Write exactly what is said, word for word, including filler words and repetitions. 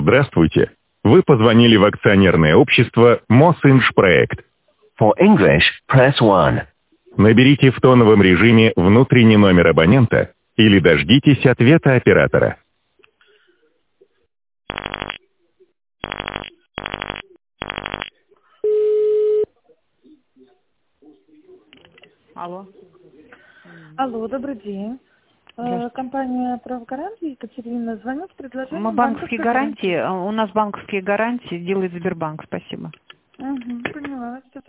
Здравствуйте. Вы позвонили в акционерное общество Мосинжпроект. For English, press one. Наберите в тоновом режиме внутренний номер абонента или дождитесь ответа оператора. Алло. Алло, добрый день. Э, Компания «Правогарантия», Екатерина, звоню с предложением... Мы банковские гарантии, у нас банковские гарантии делает Сбербанк, спасибо. Угу, поняла.